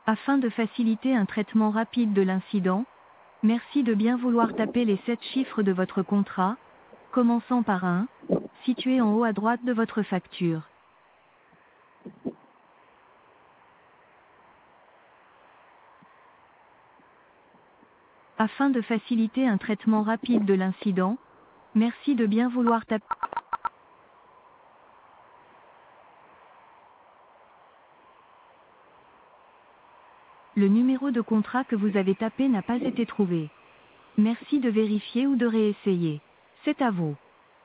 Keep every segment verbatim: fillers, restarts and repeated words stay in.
Afin de faciliter un traitement rapide de l'incident, merci de bien vouloir taper les sept chiffres de votre contrat, commençant par un, situé en haut à droite de votre facture. Afin de faciliter un traitement rapide de l'incident, merci de bien vouloir taper. Le numéro de contrat que vous avez tapé n'a pas été trouvé. Merci de vérifier ou de réessayer. C'est à vous.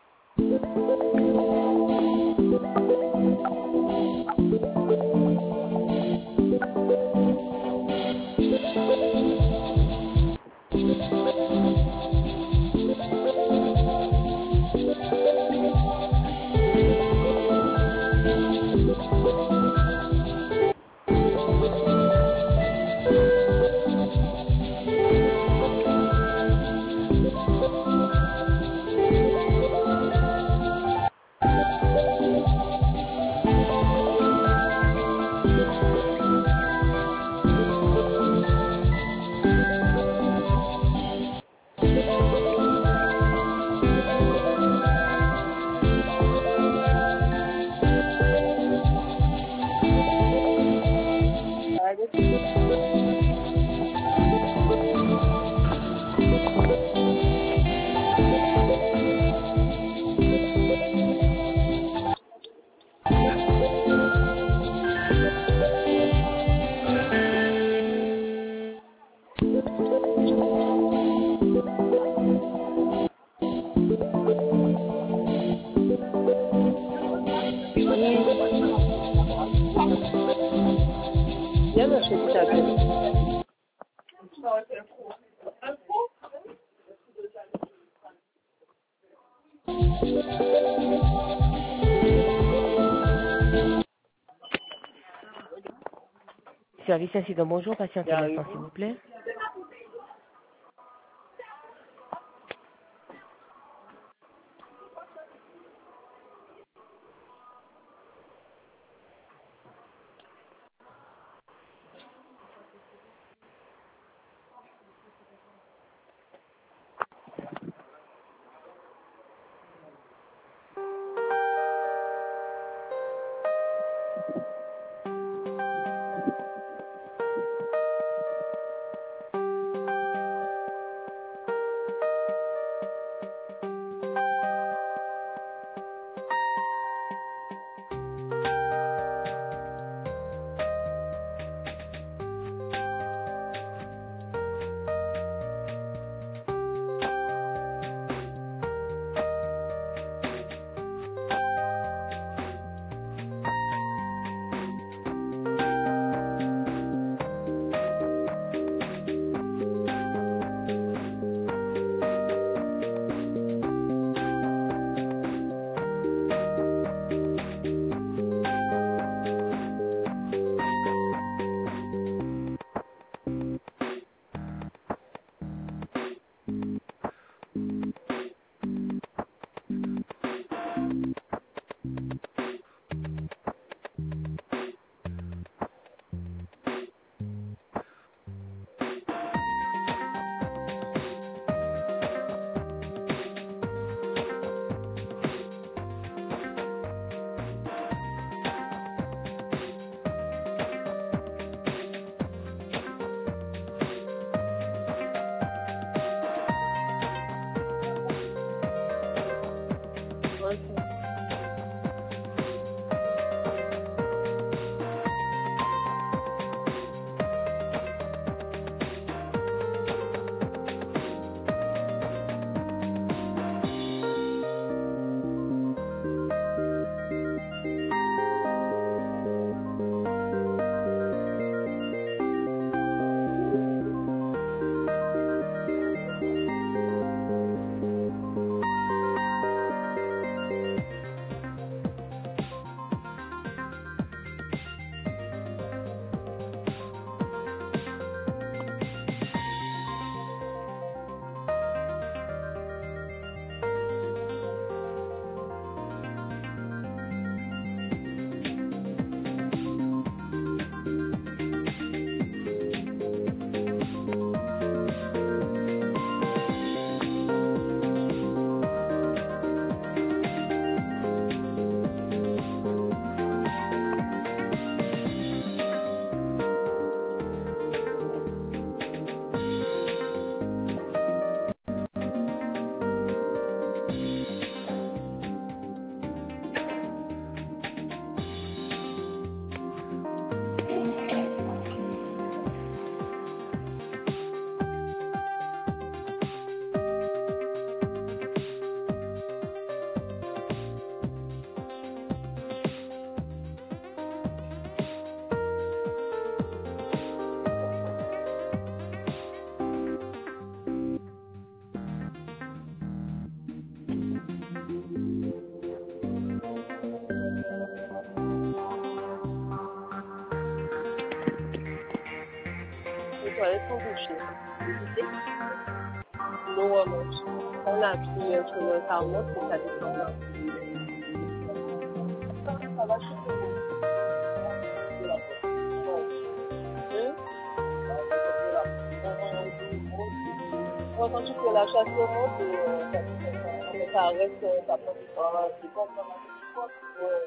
Bien, je fais ça. Service incident, bonjour, patientez un instant, s'il vous plaît. toilettes sont bouchées. L'eau remonte. On appuie euh, sur le carreau et ça descend là. Ça va chauffer. Hein? Ouais, quand tu fais la chasse au monde, euh, ça, ça, ça reste, euh, ça prend du temps. C'est comme ça. Ouais.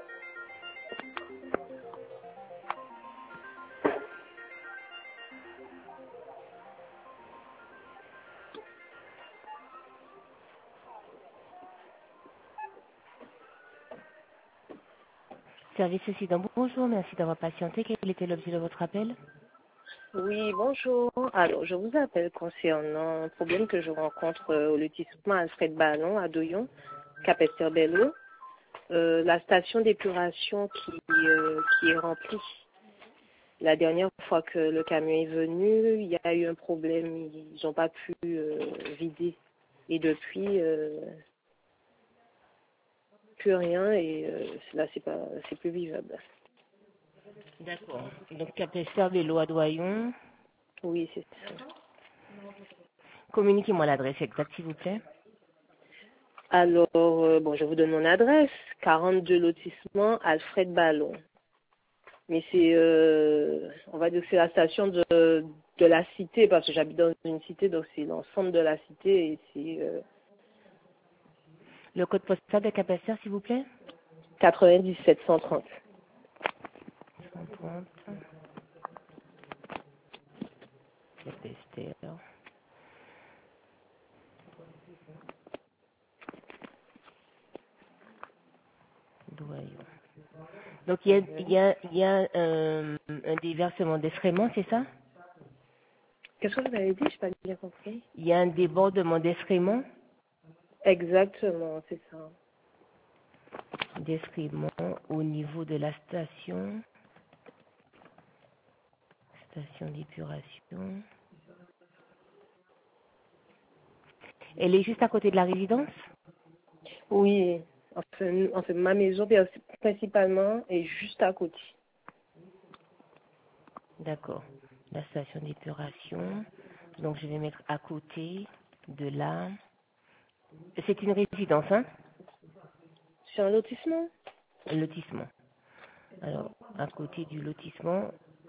Service Cécident, bonjour, merci d'avoir patienté. Quel était l'objet de votre appel? Oui, bonjour. Alors, je vous appelle concernant un problème que je rencontre euh, au lotissement Alfred Ballon à Doyon, Capesterre-Belle-Eau. Euh, la station d'épuration qui, euh, qui est remplie. La dernière fois que le camion est venu, il y a eu un problème. Ils n'ont pas pu euh, vider. Et depuis, euh, plus rien. Et euh, là, c'est pas, c'est plus vivable. D'accord. Donc, Capesterre Belle-Eau à Doyon. Oui, c'est ça. Communiquez-moi l'adresse exacte, s'il vous plaît. Alors, euh, bon, je vous donne mon adresse. quarante-deux lotissement Alfred Ballon. Mais c'est, euh, on va dire que c'est la station de, de la cité, parce que j'habite dans une cité, donc c'est l'ensemble de la cité et c'est euh, Le code postal de Capesterre, s'il vous plaît. quatre-vingt-dix-sept cent trente. cent trente. Capesterre. Doyon. Donc, il y a, il y a, il y a euh, un déversement d'excréments, c'est ça? Qu'est-ce que vous avez dit? Je n'ai pas bien compris. Il y a un débordement d'excréments. Exactement, c'est ça. D'excréments au niveau de la station. Station d'épuration. Elle est juste à côté de la résidence? Oui, enfin, enfin, ma maison principalement est juste à côté. D'accord. La station d'épuration. Donc, je vais mettre à côté de la... C'est une résidence, hein? C'est un lotissement? Un lotissement. Alors, à côté du lotissement.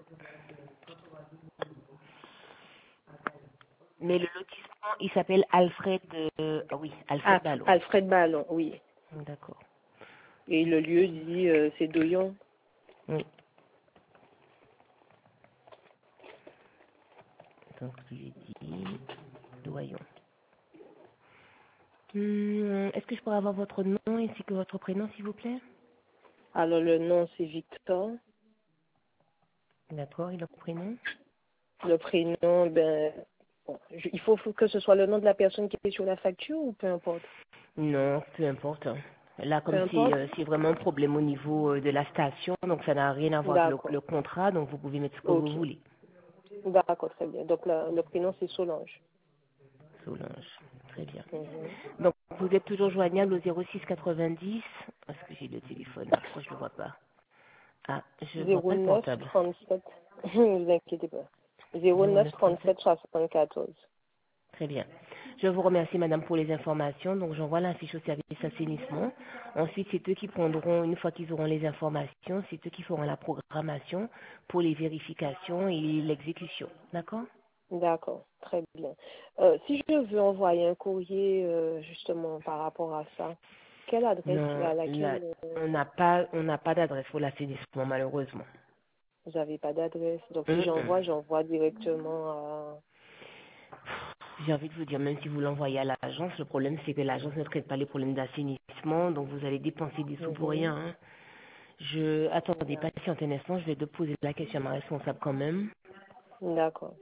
Mais le lotissement, il s'appelle Alfred... Euh... Ah oui, Alfred Ah, Ballon. Alfred Ballon, oui. D'accord. Et le lieu dit, euh, c'est Doyon. Oui. Donc, je lui ai dit Doyon. Hum, Est-ce que je pourrais avoir votre nom ainsi que votre prénom, s'il vous plaît? Alors, le nom, c'est Victor. D'accord, et le prénom? Le prénom, ben, bon, je- il faut, faut que ce soit le nom de la personne qui est sur la facture ou peu importe? Non, peu importe. Là, Peu comme c'est importe? euh, c'est vraiment un problème au niveau euh, de la station, donc ça n'a rien à voir avec le, D'accord. le contrat, donc vous pouvez mettre ce que vous Ok. voulez. D'accord, très bien. Donc, la- le prénom, c'est Solange. Solange, très bien. Mhm. Donc, vous êtes toujours joignable au zéro six quatre-vingt-dix. Est-ce que j'ai le téléphone là? Pourquoi je le vois pas? Ah, je vois pas le neuf portable. trente-sept. Ne vous inquiétez pas. zéro neuf neuf trente-sept. trente-sept soixante-quatorze. Très bien. Je vous remercie, madame, pour les informations. Donc, j'envoie la fiche au service assainissement. Ensuite, c'est eux qui prendront, une fois qu'ils auront les informations, c'est eux qui feront la programmation pour les vérifications et l'exécution. D'accord? D'accord, très bien. Euh, si je veux envoyer un courrier euh, justement par rapport à ça, quelle adresse Non, à là, laquelle euh, on n'a pas, on n'a pas d'adresse pour l'assainissement, malheureusement. vous n'avez pas d'adresse? Donc si Hum, hum. j'envoie, j'envoie directement à... J'ai envie de vous dire, même si vous l'envoyez à l'agence, le problème c'est que l'agence ne traite pas les problèmes d'assainissement, donc vous allez dépenser des sous pour Mhm. rien. Hein. Je, attendez, patientez un instant, je vais te poser la question à ma responsable quand même. D'accord.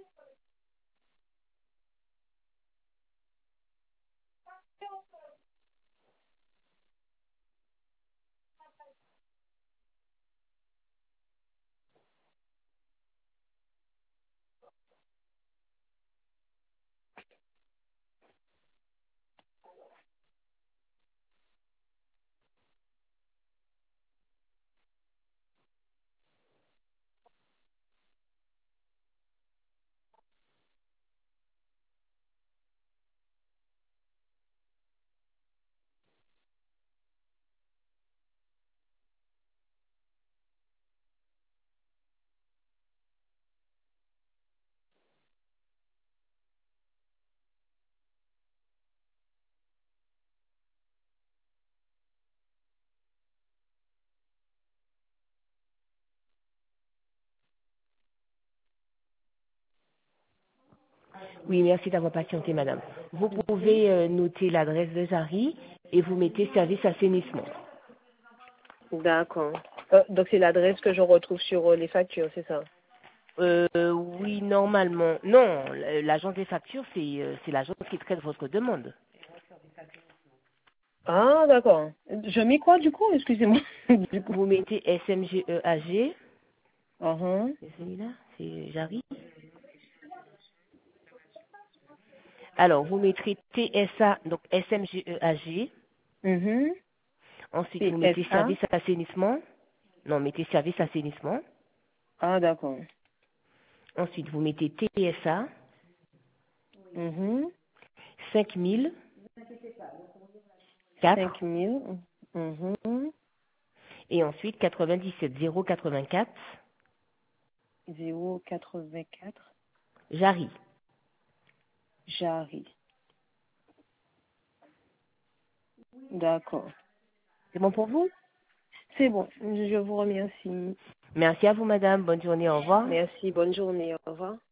Oui, merci d'avoir patienté, madame. Vous pouvez euh, noter l'adresse de Jarry et vous mettez service assainissement. D'accord. Euh, donc c'est l'adresse que je retrouve sur euh, les factures, c'est ça? Euh, oui, normalement. Non, l'agence des factures, c'est euh, c'est l'agence qui traite votre demande. Ah, d'accord. Je mets quoi du coup? Excusez-moi. Du coup. Vous mettez S M G E A G. Uh-huh. C'est celui-là, c'est Jarry. Alors, vous mettrez T S A, donc S M G E A G. Mhm. Ensuite, vous mettez P S A. service assainissement. Non, mettez service assainissement. Ah, d'accord. Ensuite, vous mettez T S A, Mhm. cinq mille quatre. cinq mille. Mhm. Et ensuite, quatre-vingt-dix-sept zéro quatre-vingt-quatre, zéro quatre-vingt-quatre. Jarry. Jarry. D'accord. C'est bon pour vous? C'est bon. Je vous remercie. Merci à vous, madame. Bonne journée. Au revoir. Merci. Bonne journée. Au revoir.